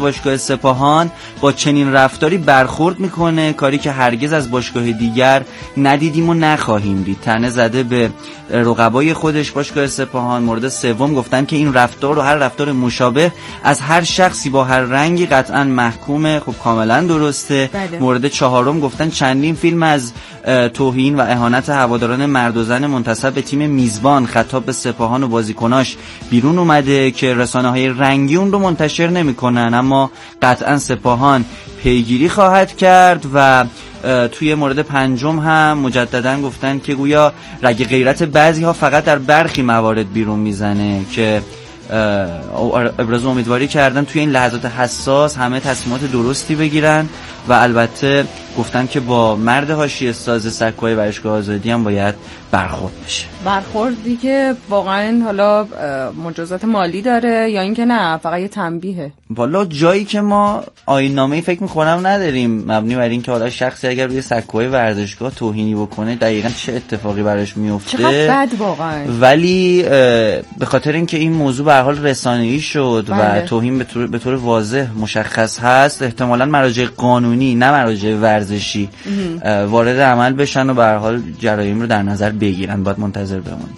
باشگاه سپاهان با چنین رفتاری برخورد میکنه، کاری که هرگز از باشگاه دیگر ندیدیم و نخواهیم دید. طعنه زده به رقبای خودش باشگاه سپاهان. مورد سوم گفتن که این رفتار و هر رفتار مشابه از هر شخصی با هر رنگی قطعا محکومه. خب کاملا درسته. بله. مورد چهارم گفتن چندین فیلم از توهین و اهانت هواداران مرد و زن منتسب به تیم میزبان خطاب به سپاهان و بازیکناش بیرون اومده که رسانه‌های رنگی اون رو منتشر نمی‌کنن، اما قطعا سپاهان پیگیری خواهد کرد. و توی مورد پنجم هم مجددا گفتن که گویا رگ غیرت بعضی‌ها فقط در برخی موارد بیرون میزنه که ابراز امیدواری کردن توی این لحظات حساس همه تصمیمات درستی بگیرن و البته گفتن که با مرد حاشیه ساز سکوی ورزشگاه آزادی هم باید برخورد بشه. برخوردی که واقعا حالا مجازات مالی داره یا اینکه نه فقط یه تنبیهه؟ والا جایی که ما آیین‌نامه‌ای فکر می‌کنم نداریم مبنی بر این که حالا شخصی اگر روی سکوی ورزشگاه توهینی بکنه دقیقاً چه اتفاقی براش میفته. چقدر بد واقعا. ولی به خاطر اینکه این موضوع به هر حال رسانه‌ای شد بله. و توهین به طور واضح مشخص هست، احتمالاً مراجع قانونی نه مراجع ورزشی وارد عمل بشن و به هر حال جرایم رو در نظر بگیرن. باید منتظر بمونیم.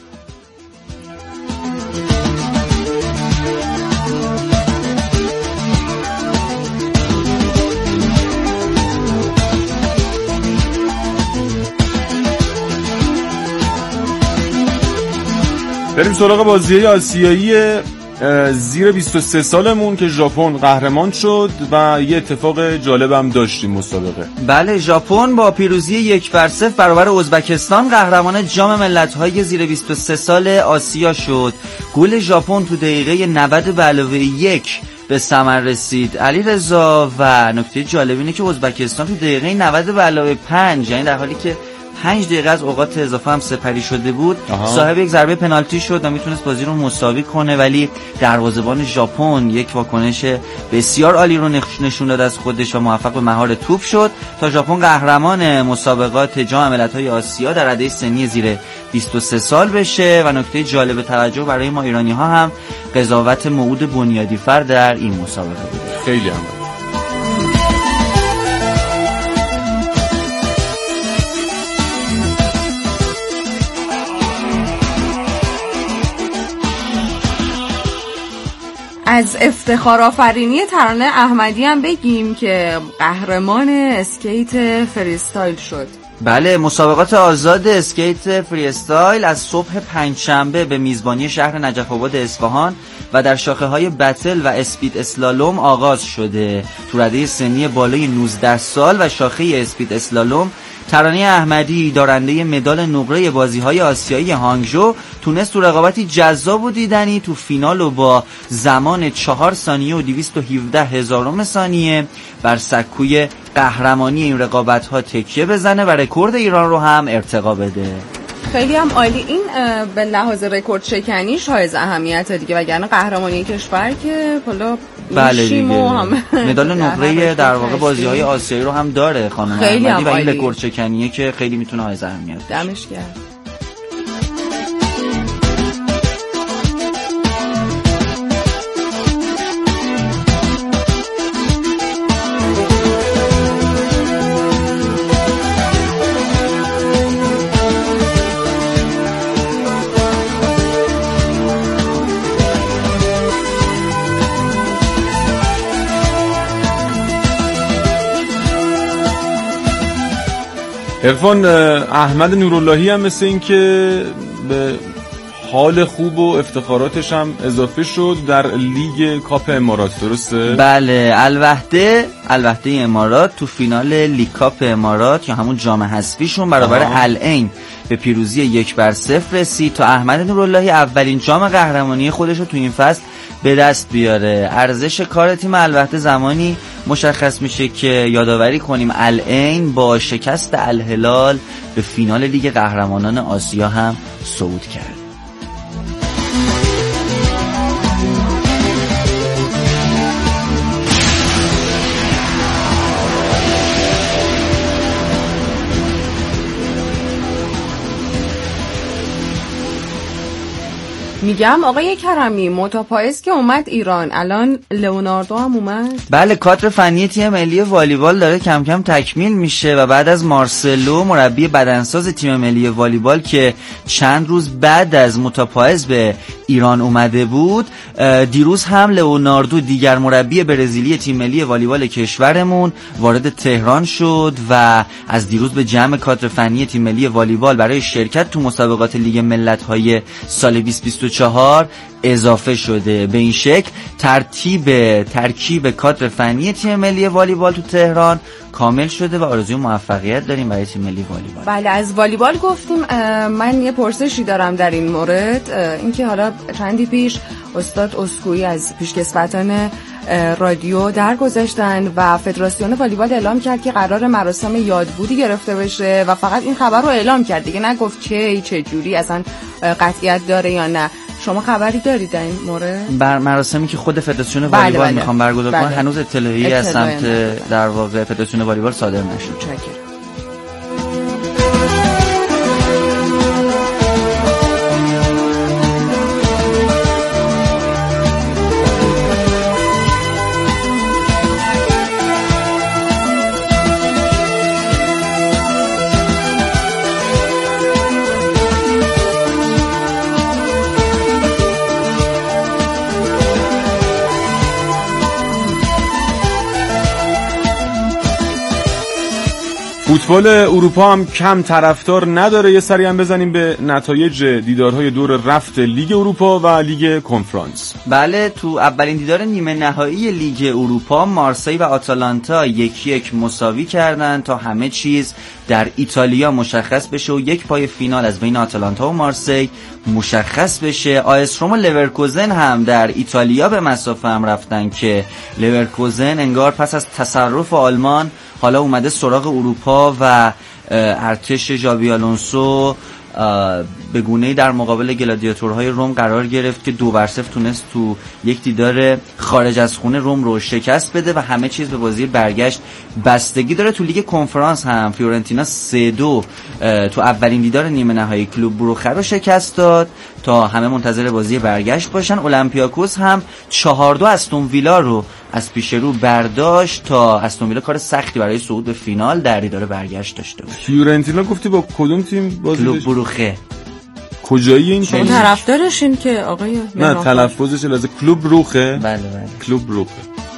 بریم سراغ بازی آسیایی زیر 23 سالمون که ژاپن قهرمان شد و یه اتفاق جالب هم داشتیم مسابقه. بله، ژاپن با پیروزی 1-0 برابر ازبکستان قهرمان جام ملت‌های زیر 23 سال آسیا شد. گل ژاپن تو دقیقه 90 به علاوه 1 به ثمر رسید علیرضا و نکته جالب اینه که ازبکستان تو دقیقه 90 به علاوه 5، یعنی در حالی که 5 دقیقه از اوقات اضافه هم سپری شده بود، صاحب یک ضربه پنالتی شد و میتونست بازی رو مساوی کنه، ولی دروازه‌بان ژاپن یک واکنش بسیار عالی رو نشون داد از خودش و موفق به مهار توپ شد تا ژاپن قهرمان مسابقات جام ملت‌های آسیا در رده سنی زیر 23 سال بشه. و نکته جالب توجه برای ما ایرانی‌ها هم قضاوت موعود بنیادی‌فر در این مسابقه بود. خیلی هم از افتخارآفرینی ترانه احمدی هم بگیم که قهرمان اسکیت فریستایل شد. بله، مسابقات آزاد اسکیت فریستایل از صبح پنجشنبه به میزبانی شهر نجف آباد اصفهان و در شاخه‌های بتل و اسپید اسلالوم آغاز شده. تو رده سنی بالای 19 سال و شاخه اسپید اسلالوم ترانه احمدی دارنده مدال نقره بازی‌های آسیایی هانگژو تونست تو رقابتی جذاب و دیدنی تو فینال و با زمان 4 ثانیه و 217 هزارم ثانیه بر سکوی قهرمانی این رقابت‌ها تکیه بزنه و رکورد ایران رو هم ارتقا بده. خیلی هم عالی. این به لحاظ رکورد شکنیش حائز اهمیته دیگه، وگرنه قهرمانی کشور که حالا بله دیگه مدال نقره در واقع بازی‌های آسیایی رو هم داره خانم احمدی و این رکورد شکنیه که خیلی میتونه حائز اهمیت باشه. دمش گرم. عرفان، احمد نوراللهی هم مثل این که به حال خوب و افتخاراتش هم اضافه شد در لیگ کاپ امارات، درسته؟ بله، الوحده امارات تو فینال لیگ کاپ امارات یا همون جام حذفیشون برابر العین به پیروزی 1-0 رسید تا احمد نوراللهی اولین جام قهرمانی خودش رو تو این فصل به دست بیاره. ارزش کار تیم الوحده زمانی مشخص میشه که یادآوری کنیم العین با شکست الهلال به فینال لیگ قهرمانان آسیا هم صعود کرد. میگم آقای کرمی متاپایز که اومد ایران، الان لئوناردو هم اومد. بله، کادر فنی تیم ملی والیبال داره کم کم تکمیل میشه و بعد از مارسلو مربی بدنساز تیم ملی والیبال که چند روز بعد از متاپایز به ایران اومده بود، دیروز هم لئوناردو دیگر مربی برزیلی تیم ملی والیبال کشورمون وارد تهران شد و از دیروز به جمع کادر فنی تیم ملی والیبال برای شرکت تو مسابقات لیگ ملت‌های سال 2024 اضافه شده. به این شکل ترکیب کادر فنی تیم ملی والیبال تو تهران کامل شده و آرزوی موفقیت داریم برای تیم ملی والیبال. بله، از والیبال گفتیم. من یه پرسشی دارم در این مورد، اینکه حالا چندی پیش استاد اسکوئی از پیشکسوتان رادیو درگذشتن و فدراسیون والیبال اعلام کرد که قرار مراسم یادبودی گرفته بشه و فقط این خبر رو اعلام کرد، دیگه نگفت چه جوری، اصلا قطعیت داره یا نه. شما خبری دارید در این مورد؟ بر مراسمی که خود فدراسیون والیبال میخوان برگزار کنن هنوز اطلاعی از سمت در واقع فدراسیون والیبال صادر نشد. فوتبال اروپا هم کم طرفدار نداره. یه سری هم بزنیم به نتایج دیدارهای دور رفت لیگ اروپا و لیگ کنفرانس. بله، تو اولین دیدار نیمه نهایی لیگ اروپا مارسی و آتالانتا 1-1 مساوی کردن تا همه چیز در ایتالیا مشخص بشه و یک پای فینال از بین آتالانتا و مارسی مشخص بشه. آیس روم و لورکوزن هم در ایتالیا به مسافه هم رفتن که لورکوزن انگار پس از تصرف آلمان حالا اومده سراغ اروپا و ارتش ژابی آلونسو به گونه‌ای در مقابل گلادیاتورهای روم قرار گرفت که 2-0 تونست تو یک دیدار خارج از خونه روم رو شکست بده و همه چیز به بازی برگشت بستگی داره. تو لیگ کنفرانس هم فیورنتینا 3-2 تو اولین دیدار نیمه نهایی کلوب بروخه رو شکست داد تا همه منتظر بازی برگشت باشن. اولمپیاکوس هم 4-2 استون ویلا رو از پیش رو برداشت تا استون ویلا کار سختی برای صعود به فینال در دیدار برگشت داشته باشه. فیورنتینا گفتی با کدوم تیم بازی کلوب بروخه. کجایی این تیم؟ طرفدارشین که آقای نه تلفظش لازم کلوب بروخه. بله کلوب بروخه.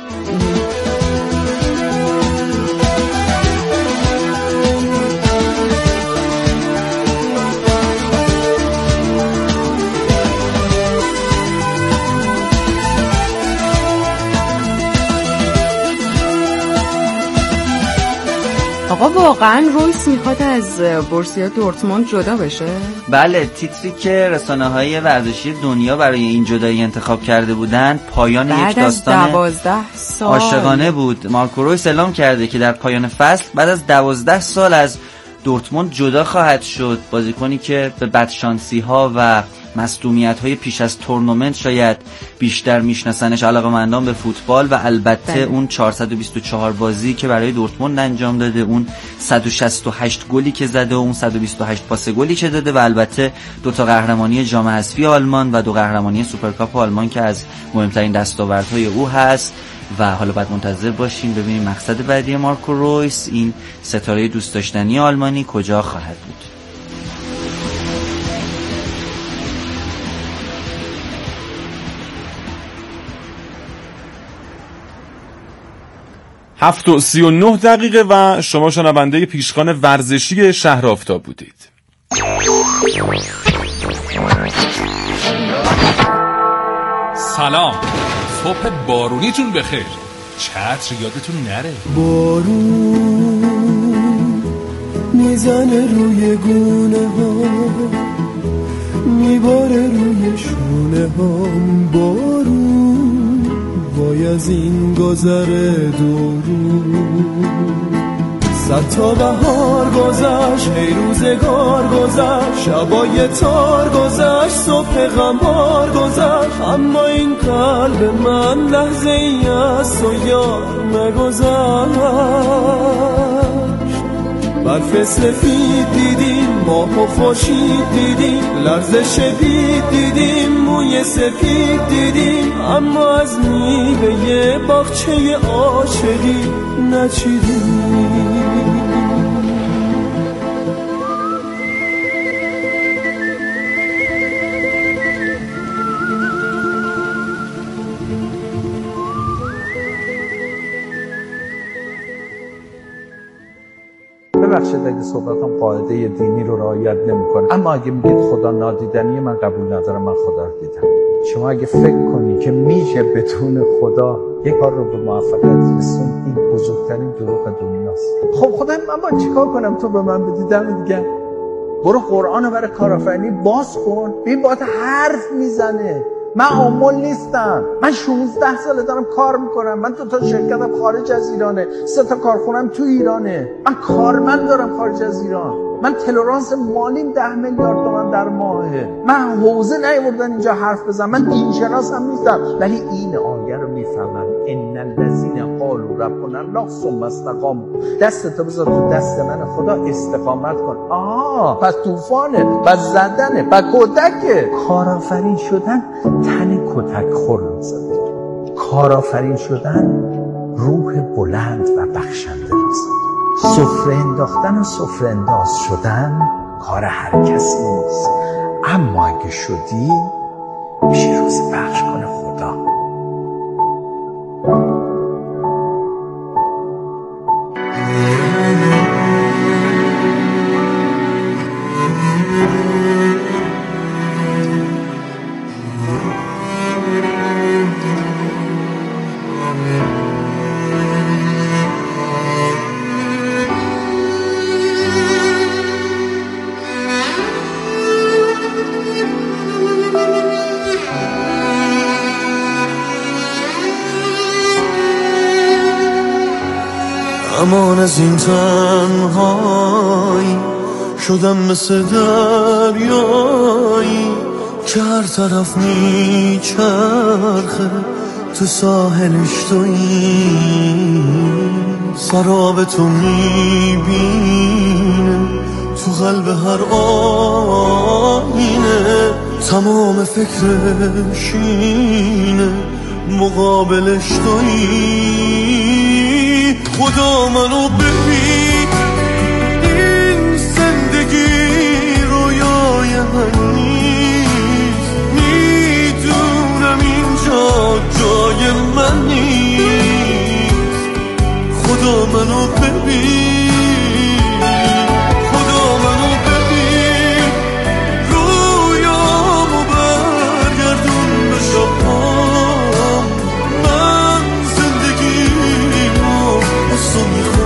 آقا واقعا رویس میخواد از بورسیا دورتموند جدا بشه؟ بله، تیتری که رسانه‌های ورزشی دنیا برای این جدایی انتخاب کرده بودن پایان یک داستان 12 سال عاشقانه بود. مارکو رویس اعلام کرده که در پایان فصل بعد از 12 سال از دورتموند جدا خواهد شد. بازیکنی که به بدشانسی‌ها و مصدومیت‌های پیش از تورنمنت شاید بیشتر میشناسنش علاقه‌مندان به فوتبال و البته اون 424 بازی که برای دورتموند انجام داده، اون 168 گلی که زده و اون 128 پاس گلی که داده و البته 2 قهرمانی جام حذفی آلمان و 2 قهرمانی سوپرکاپ آلمان که از مهمترین دستاوردهای او هست. و حالا باید منتظر باشیم ببینیم مقصد بعدی مارکو رویس، این ستاره دوست داشتنی آلمانی، کجا خواهد بود. هفت و 39 دقیقه و شما شنونده پیشخوان ورزشی شهر آفتاب بودید. سلام، صبح بارونیتون بخیر. چتر یادتون نره. بارون میزنه روی گونه ها، میباره روی شونه ها. بارون وای از این گذره دورون. 100 تا بهار گذشت، هی روزگار گذشت، شبای تار گذشت، صبح غمبار گذشت، اما این قلب من لحظه ای از تو یار نگذشت. برف سفید دیدیم، ماه و خورشید دیدیم، لرزش بید دیدیم، موی سفید دیدیم، اما از میوه باغچه عاشقی نچیدیم. ببخشید اگه صحبتم قاعده دینی رو رعایت نمی‌کنه، اما اگه میگید خدا نادیدنیه من قبول ندارم. من خدا رو دیدم. شما اگه فکر کنی که میشه بدون خدا یک کار رو به موفقیت رسون، این بزرگترین دروغ دنیاست. خب خدای من باید چیکار کنم تو به من بدی؟ دم دیگه برو قرآن رو برای کارآفرینی باز کن، ببین باید حرف میزنه. من عامل نیستم، من 16 ساله دارم کار میکنم، من 2 تا شرکتم خارج از ایرانه، 3 تا کارخونم تو ایرانه، من کارمند دارم خارج از ایران، من تلورانس مالیم 10 میلیارد تومان در ماهه، من حوزه نیاوردن اینجا حرف بزنم، من دینشناس هم نیستم، ولی این آیه رو میفهمم. ان الذين قالوا ربنا الله ثم استقاموا. دستتو بذار تو دست من، خدا استقامت کن. پس طوفانه، پس زدنه، پس کتکه. کارآفرین شدن تن کتک خور لازم داره. کارآفرین شدن روح بلند و بخشنده لازم داره. سفره انداختن و سفره انداز شدن کار هر کسی نیست، اما اگه شدی میشه روزی بخش کنه خدا. امان از این تنهایی شدم مثل دریایی که هر طرف میچرخه تو ساحلش تویی، سراب تو میبینه تو قلب هر آینه، تمام فکرش اینه مقابلش تویی. خدا منو ببین، این زندگی رویای من نیست، میدونم اینجا جای من نیست. خدا منو ببین، خدا منو ببین، رویامو برگردون به شبام. من زندگیمو از تو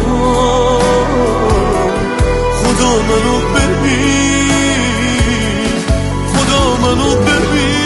میخوام. خدا منو ببین، خدا منو ببین.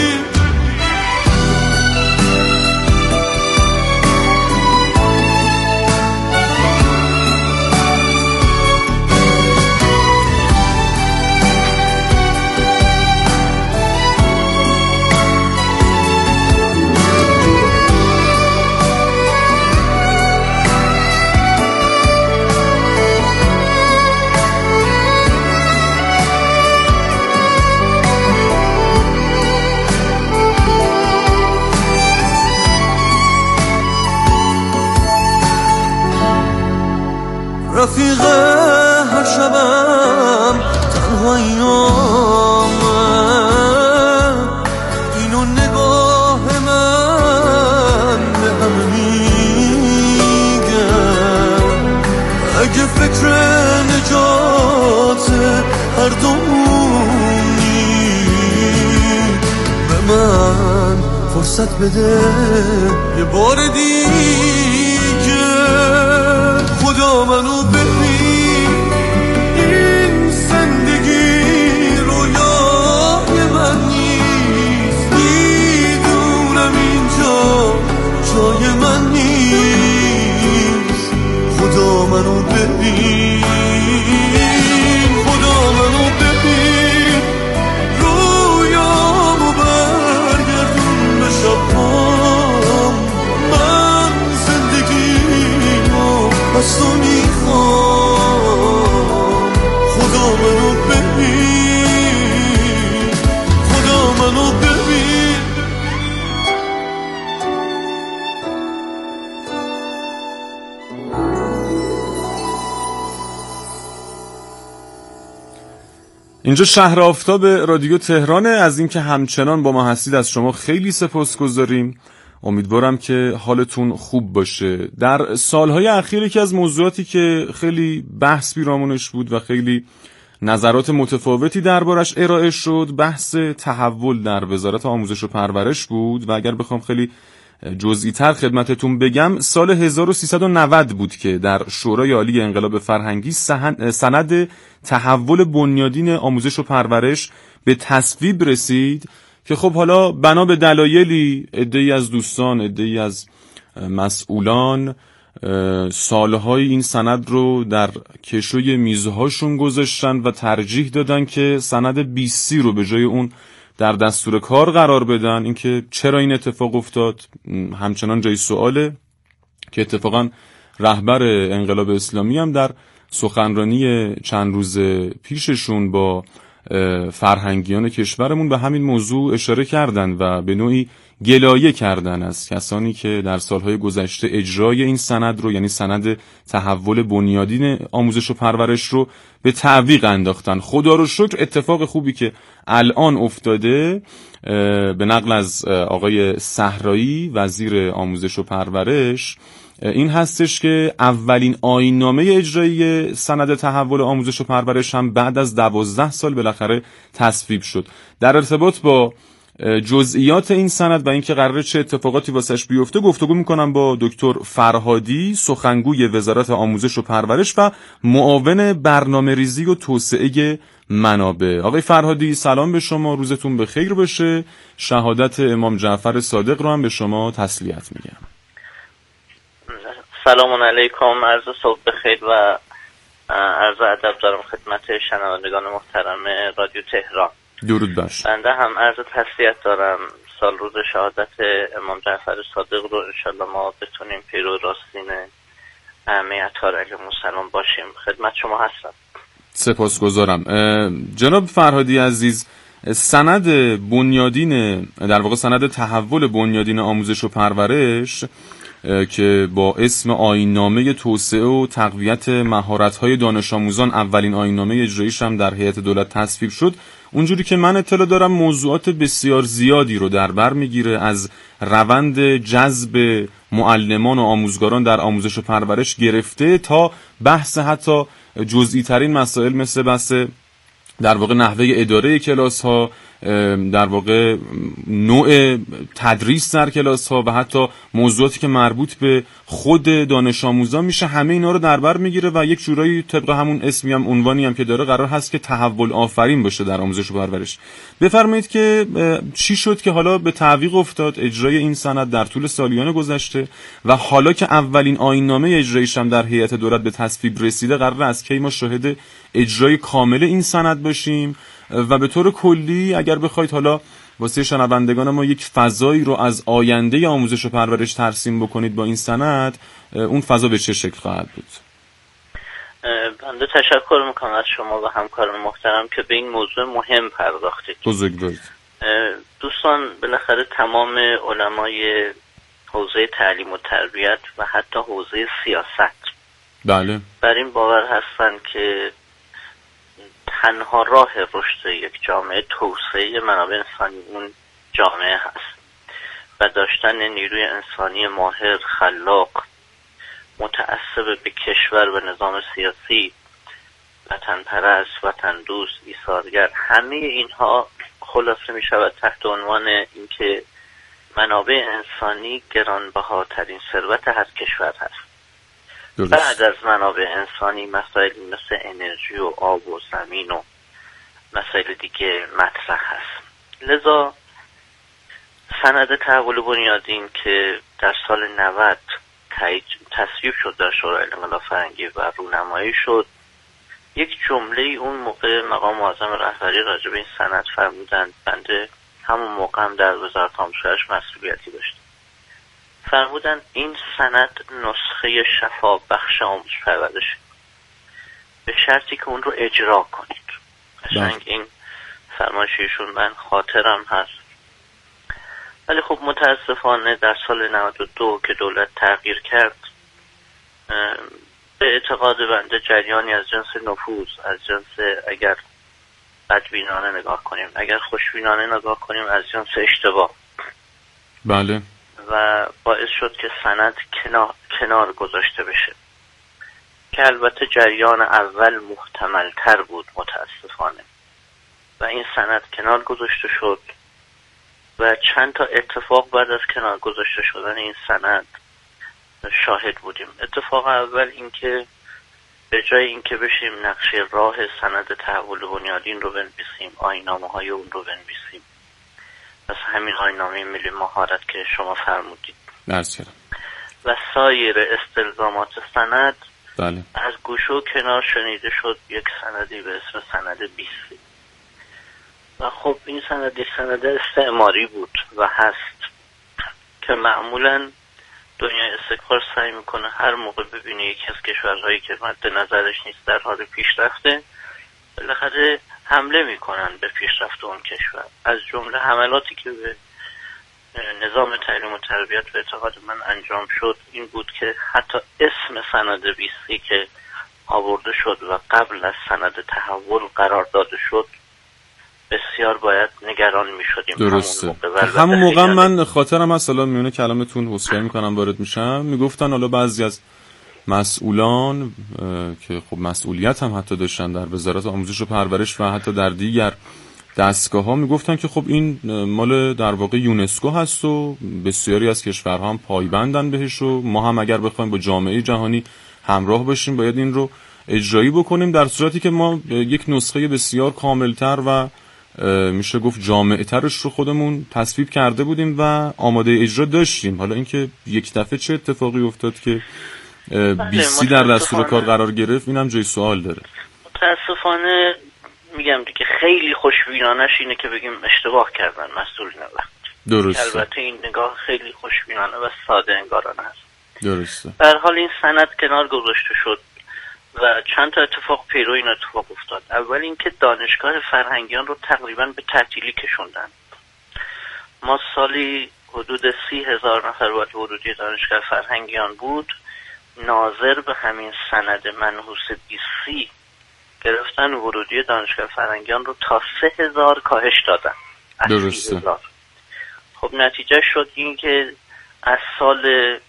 رفیق هر شبم تنهاییامه، اینو نگاه من به همه میگه. اگه فکر نجات هر دومونی به من فرصت بده یه بار دیگه. خدا منو ببین، این زندگی رویای من نیست، میدونم اینجا جای من نیست. خدا منو ببین، خدا منو ببین، رویامو برگردون به شبام. من زندگیمو از تو میخوام. اینجا شهر آفتاب رادیو تهرانه. از اینکه همچنان با ما هستید از شما خیلی سپاسگزاریم. امیدوارم که حالتون خوب باشه. در سالهای اخیر یکی از موضوعاتی که خیلی بحث پیرامونش بود و خیلی نظرات متفاوتی دربارش ارائه شد بحث تحول در وزارت آموزش و پرورش بود و اگر بخوام خیلی جزئی تر خدمتتون بگم سال 1390 بود که در شورای عالی انقلاب فرهنگی سند تحول بنیادین آموزش و پرورش به تصویب رسید که خب حالا بنا به دلایلی عده‌ای از دوستان، عده‌ای از مسئولان سالهای این سند رو در کشوی میزهاشون گذاشتن و ترجیح دادن که سند 20 رو به جای اون در دستور کار قرار بدن. اینکه چرا این اتفاق افتاد همچنان جای سواله که اتفاقا رهبر انقلاب اسلامی هم در سخنرانی چند روز پیششون با فرهنگیان کشورمون به همین موضوع اشاره کردن و به نوعی گلایه کردن از کسانی که در سالهای گذشته اجرای این سند رو، یعنی سند تحول بنیادین آموزش و پرورش رو به تعویق انداختن. خدا رو شکر اتفاق خوبی که الان افتاده به نقل از آقای صحرایی وزیر آموزش و پرورش این هستش که اولین آیین‌نامه اجرایی سند تحول آموزش و پرورش هم بعد از 12 سال بالاخره تصویب شد. در ارتباط با جزئیات این سند و اینکه قراره چه اتفاقاتی واسش بیفته گفتگو میکنم با دکتر فرهادی، سخنگوی وزارت آموزش و پرورش و معاون برنامه‌ریزی و توسعه منابع. آقای فرهادی سلام به شما، روزتون بخیر باشه. شهادت امام جعفر صادق رو هم به شما تسلیت میگم. سلام علیکم، عرض صبح بخیر و عرض ادب دارم خدمت شنوندگان محترم رادیو تهران. درود بر شما. بنده هم عرض تسلیت دارم. سال روز شهادت امام جعفر صادق رو انشالله ما بتونیم پیرو راستین همه اطهار علیهم السلام باشیم. خدمت شما هستم. سپاسگزارم. جناب فرهادی عزیز، سند بنیادین در واقع سند تحول بنیادین آموزش و پرورش که با اسم آیین‌نامه توسعه و تقویت مهارت‌های دانش آموزان اولین آیین‌نامه اجراییش هم در هیئت دولت تصویب شد، اونجوری که من اطلاع دارم موضوعات بسیار زیادی رو در بر میگیره، از روند جذب معلمان و آموزگاران در آموزش و پرورش گرفته تا بحث حتی جزئی ترین مسائل مثل بحث در واقع نحوه اداره کلاس ها، در واقع نوع تدریس در کلاس ها و حتی موضوعاتی که مربوط به خود دانش آموزان میشه، همه اینا رو در بر میگیره و یک جورایی طبق همون اسمی هم عنوانی هم که داره قرار هست که تحول آفرین باشه در آموزش و پرورش. بفرمایید که چی شد که حالا به تعویق افتاد اجرای این سند در طول سالیان گذشته و حالا که اولین آیین‌نامه اجرایش هم در هیئت دولت به تصویب رسیده قرار از کی ما شاهد اجرای کامل این سند باشیم و به طور کلی اگر بخواید حالا واسه شنوندگان ما یک فضایی رو از آینده آموزش و پرورش ترسیم بکنید با این سند، اون فضا به چه شکل خواهد بود؟ بنده تشکر میکنم از شما و همکاران محترم که به این موضوع مهم پرداختید. بزرگوارید. دوستان، بالاخره تمام علمای حوزه تعلیم و تربیت و حتی حوزه سیاست بله بر این باور هستن که تنها راه رشد یک جامعه توسعه منابع انسانی اون جامعه هست و داشتن نیروی انسانی ماهر، خلاق، متعصب به کشور و نظام سیاسی، وطن پرست، وطن دوست، ایثارگر، همه اینها خلاصه می شود تحت عنوان اینکه منابع انسانی گرانبهاترین ثروت هر کشور هست. بعد از منابع انسانی مسائل مثل انرژی و آب و زمین و مسائل دیگه مطرح هست. لذا سند تحول بنیادین که در سال 90 تصویب شد در شورای انقلاب فرهنگی و رونمایی شد، یک جمله اون موقع مقام معظم رهبری راجع به این سند فرمودند. بنده همون موقع هم در وزارت آموزش مسئولیتی داشتم. فرمودن این سند نسخه شفا بخش آموزش پرورش به شرطی که اون رو اجرا کنید. قشنگ این فرمایششون من خاطرم هست. ولی خب متاسفانه در سال 92 که دولت تغییر کرد به اعتقاد بنده جریانی از جنس نفوذ، از جنس اگر بدبینانه نگاه کنیم، اگر خوشبینانه نگاه کنیم از جنس اشتباه. بله. و باعث شد که سند کنار گذاشته بشه، که البته جریان اول محتمل تر بود متاسفانه، و این سند کنار گذاشته شد و چند تا اتفاق بعد از کنار گذاشته شدن این سند شاهد بودیم. اتفاق اول این که به جای اینکه بشیم نقشه راه سند تحول بنیادین رو بنویسیم، آیین‌نامه های اون رو بنویسیم، پس همین آیین‌نامه ملی مهارت که شما فرمودید و سایر استلزامات سند، بله. از گوشه و کنار شنیده شد یک سندی به اسم سند 20. و خب این سند استعماری بود و هست که معمولاً دنیای استکبار سعی میکنه هر موقع ببینه یکی از کشورهایی که مد نظرش نیست در حال پیشرفته، بالاخره حمله میکنن به پیشرفت اون کشور. از جمله حملاتی که به نظام تعلیم و تربیت به اعتقاد من انجام شد این بود که حتی اسم سند 20 که آورده شد و قبل از سند تحول قرار داده شد بسیار باید نگران می شدیم. درسته. همون موقع من خاطرم هست، حالا میونه کلامتون حسین میکنم وارد میشم، میگفتن حالا بعضی از مسئولان که خب مسئولیت هم حتی داشتن در وزارت آموزش و پرورش و حتی در دیگر دستگاه ها، میگفتن که خب این مال در واقع یونسکو هست و بسیاری از کشورها هم پایبندن بهش و ما هم اگر بخوایم با جامعه جهانی همراه باشیم باید این رو اجرایی بکنیم، در صورتی که ما یک نسخه بسیار کاملتر و میشه گفت جامع‌ترش رو خودمون تصویب کرده بودیم و آماده اجرا داشتیم. حالا اینکه یک دفعه چه اتفاقی افتاد که 20 در دستور کار قرار گرفت اینم جای سوال داره. متاسفانه میگم دیگه خیلی خوشبینانش اینه که بگیم اشتباه کردن مسئولین وقت. درسته. البته این نگاه خیلی خوشبینانه و ساده انگارانه است. درسته. به هر حال این سند کنار گذاشته شد و چند تا اتفاق پیرو این اتفاق افتاد. اول اینکه دانشگاه فرهنگیان رو تقریبا به تعطیلی کشوندن. ما سالی حدود 30,000 نفر وارد ورودی دانشگاه فرهنگیان بود. ناظر به همین سند منحوس 20 گرفتن ورودی دانشگاه فرهنگیان رو تا 3,000 کاهش دادن. درسته. خب نتیجه شد این که از سال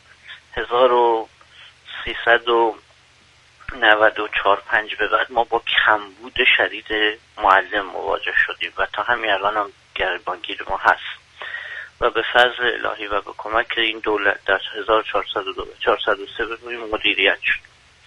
1394-5 به بعد ما با کمبود شدید معلم مواجه شدیم و تا همین الان هم گریبانگیر ما هست و به فضل الهی و به کمک این دولت در 1403 مدیریت شد.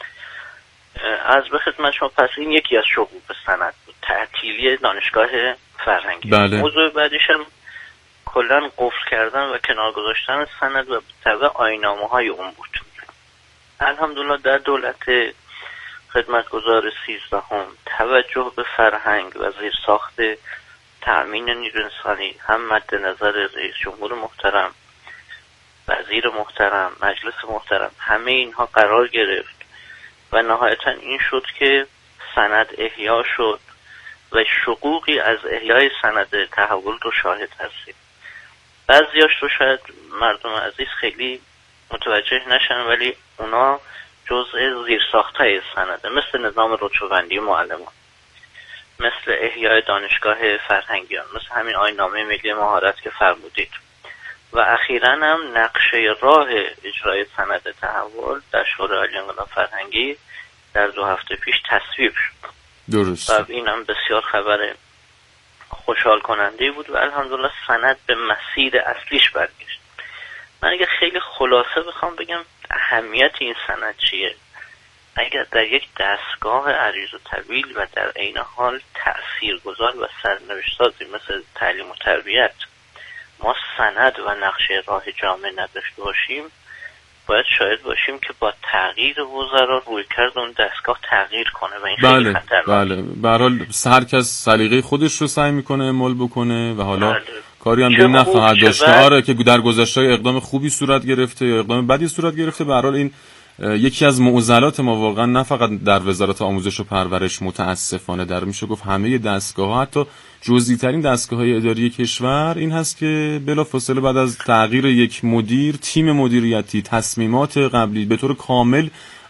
از به خدمت شما، پس این یکی از شغوب سند بود، تعطیلی دانشگاه فرهنگی. بله. موضوع بعدیش هم کلن قفل کردن و کنار گذاشتن سند و طبع آیین‌نامه های اون بود. الحمدلله در دولت خدمتگزار 13 توجه به فرهنگ و زیرساخت تأمین نیروی انسانی هم مد نظر رئیس جمهور محترم، وزیر محترم، مجلس محترم، همه اینها قرار گرفت و نهایتا این شد که سند احیا شد و شقوقی از احیای سند تحول رو شاهد هستیم. بعضیاش رو شاید مردم عزیز خیلی متوجه نشن ولی اونا جزء زیرساخت‌های سنده، مثل نظام رتبه‌بندی معلمان، مثل احیای دانشگاه فرهنگیان، مثل همین آیین‌نامه ملی مهارت که فرمودید و اخیراً هم نقشه راه اجرای سند تحول در شورای عالی انقلاب فرهنگی در 2 هفته پیش تصویب شد. درست. و این هم بسیار خبر خوشحال کننده بود و الحمدلله سند به مسیر اصلیش برگشت. من اگه خیلی خلاصه بخوام بگم اهمیت این سند چیه، اگر در یک دستگاه عریض و طویل و در عین حال تأثیرگذار و سرنوشت‌سازی مثل تعلیم و تربیت ما سند و نقشه راه جامعه نداشته باشیم، باید شاهد باشیم که با تغییر وزرا رویکرد اون دستگاه تغییر کنه و این خیلی خطرناکه. بله. به هر حال هر کس سلیقه خودش رو سعی میکنه اعمال بکنه و حالا کاری هم به این نخواهد داشت. آره که در گذشته اقدام خوبی صورت گرفته یا اقدام بدی صورت گرفته. به هر حال این یکی از معضلات ما واقعا نه فقط در وزارت آموزش و پرورش، متاسفانه در میشه گفت همه دستگاه‌ها، حتی جزئی ترین دستگاه‌های اداری کشور، این هست که بلافاصله بعد از تغییر یک مدیر، تیم مدیریتی تصمیمات قبلی به طور کامل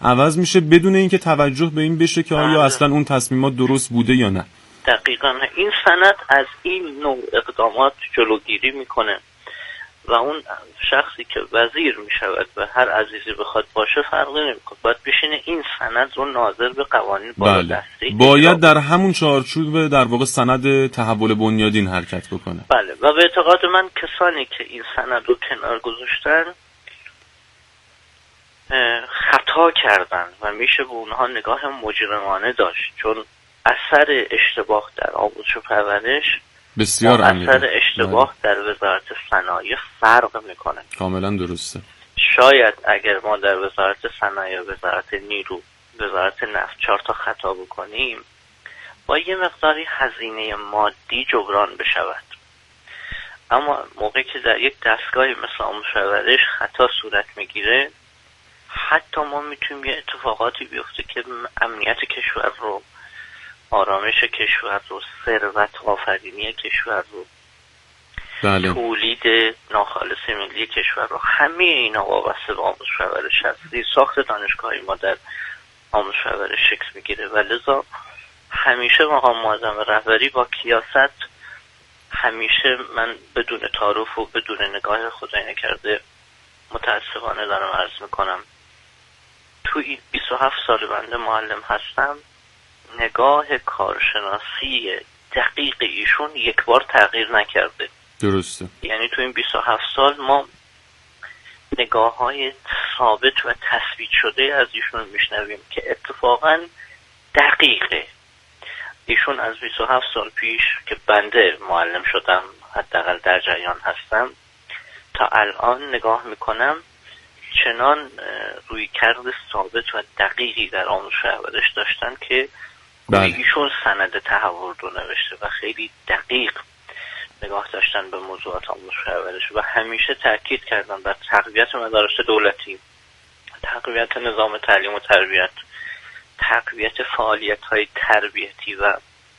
عوض میشه بدون اینکه توجه به این بشه که آیا اصلا اون تصمیمات درست بوده یا نه. دقیقاً این سند از این نوع اقدامات جلوگیری میکنه و اون شخصی که وزیر میشود و هر عزیزی بخواد باشه فرقی نمیکنه، باید بشینه این سند رو ناظر به قوانین بالادستی باید در همون چارچوب در واقع سند تحول بنیادین حرکت بکنه. بله، و به اعتقاد من کسانی که این سند رو کنار گذاشتن خطا کردن و میشه به اونها نگاه مجرمانه داشت، چون اثر اشتباه در آموزش و پرورش بسیار عمیقه. اثر اشتباه در وزارت صنایع فرق میکنه. کاملا درسته. شاید اگر ما در وزارت صنایع، وزارت نیرو، وزارت نفت 4 تا خطا بکنیم با یه مقداری هزینه مادی جبران بشود، اما موقعی که در یک دستگاهی مثل آموزش و پرورش خطا صورت میگیره، حتی ما میتونیم یه اتفاقاتی بیفته که امنیت کشور رو، آرامش کشور رو، ثروت آفرینی کشور رو، بله. تولید ناخالص ملی کشور رو، همه اینا وابسته به آموزش و پرورش هست. ساخت دانشگاهی ما در آموزش و پرورش شکل میگیره و لذا همیشه مقام معظم رهبری با کیاست، همیشه من بدون تعارف و بدون نگاه خدای نکرده متاسفانه دارم عرض میکنم، تو این 27 سال بنده معلم هستم، نگاه کارشناسی دقیق ایشون یک بار تغییر نکرده. درسته. یعنی تو این 27 سال ما نگاه‌های ثابت و تثبیت شده از ایشون میشنویم که اتفاقاً دقیقه. ایشون از 27 سال پیش که بنده معلم شدم، حداقل در جریان هستم، تا الان نگاه میکنم چنان رویکرد ثابت و دقیقی در آموزش و پرورش داشتن که ایشون سند تحول رو نوشته و خیلی دقیق نگاه داشتن به موضوعات آموزش و پرورش و همیشه تاکید کردن بر تقویت مدارس دولتی، تقویت نظام تعلیم و تربیت، تقویت فعالیت‌های تربیتی و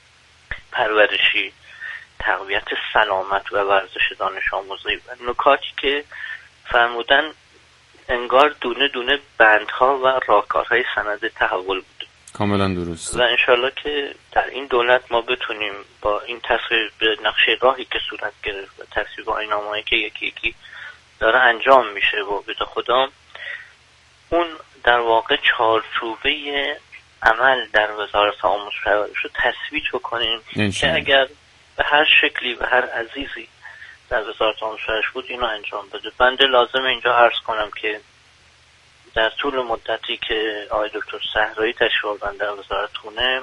پرورشی، تقویت سلامت و ورزش دانش آموزی و نکاتی که فرمودن انگار دونه دونه بندها و راهکارهای سند تحول بود. کاملا درست. و انشالله که در این دولت ما بتونیم با این تصویب نقشه راهی که صورت گرفت و تصویب آیین‌نامه‌ای که یکی یکی داره انجام میشه و به خدا اون در واقع چارچوبه عمل در وزارت آموزش و پرورش رو تثبیت بکنیم که اگر به هر شکلی به هر عزیزی در وزارت آموزش و پرورش بود اینو انجام بده. بنده لازم اینجا عرض کنم که در طول مدتی که آقای دکتر صحرایی تشریف آوردن در وزارتخونه،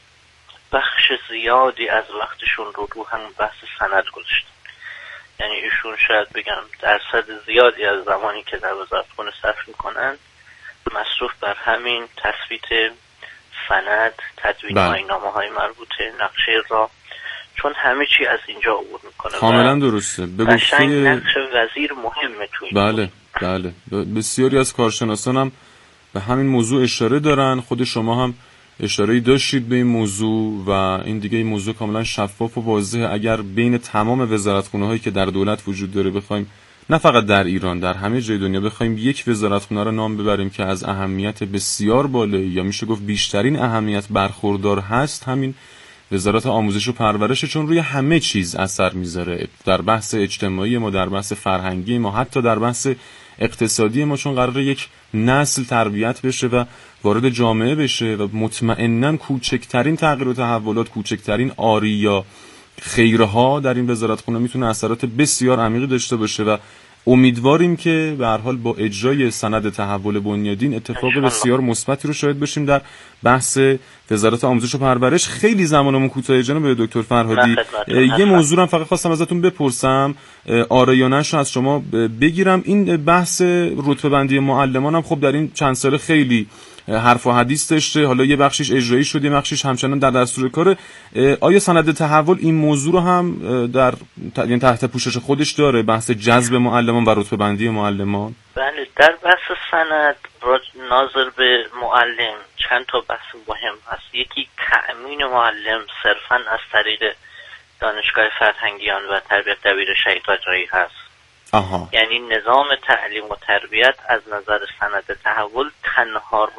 بخش زیادی از وقتشون رو همون بحث سند گذاشتن. یعنی ایشون شاید بگم درصد زیادی از زمانی که در وزارتخونه صرف میکنن مصروف بر همین تثبیت سند، تدوین آیین‌نامه‌های مربوطه، نقشه راه، چون همه چی از اینجا عبور میکنه. کاملا درسته. به گفته نقش وزیر مهمه توی بله. بسیاری از کارشناسان هم به همین موضوع اشاره دارن. خود شما هم اشاره‌ای داشتید به این موضوع و این دیگه این موضوع کاملا شفاف و واضحه. اگر بین تمام وزارتخونه‌هایی که در دولت وجود داره بخوایم، نه فقط در ایران، در همه جای دنیا بخوایم یک وزارتخونه رو نام ببریم که از اهمیت بسیار بالایی یا میشه گفت بیشترین اهمیت برخوردار هست، همین وزارت آموزش و پرورش، چون روی همه چیز اثر میذاره، در بحث اجتماعی ما، در بحث فرهنگی ما، حتی در بحث اقتصادی ما، چون قراره یک نسل تربیت بشه و وارد جامعه بشه و مطمئناً کوچکترین تغییر و تحولات، کوچکترین آری یا خیرها در این وزارتخونه میتونه اثرات بسیار عمیقی داشته باشه و امیدواریم که به هر حال با اجرای سند تحول بنیادین اتفاق بسیار مثبتی رو شاهد باشیم در بحث وزارت آموزش و پرورش. خیلی زمانمون کوتاهه جناب دکتر فرهادی. یه موضوع هم فقط خواستم ازتون بپرسم، آره یا نه از شما بگیرم. این بحث رتبه بندی معلمان هم خب در این چند ساله خیلی حرف و حدیث داشته، حالا یه بخشش اجرایی شده، یه بخشش همچنان در دستور کاره. آیا سند تحول این موضوع رو هم در یعنی تحت پوشش خودش داره، بحث جذب معلمان و رتبه بندی معلمان؟ بله، در بحث سند ناظر به معلم چند تا بحث مهم هست. یکی تأمین معلم صرفاً از طریق دانشگاه فرهنگیان و تربیت دبیر شهید قاجاری هست. یعنی نظام تعلیم و تربیت از نظر سند تحول تنها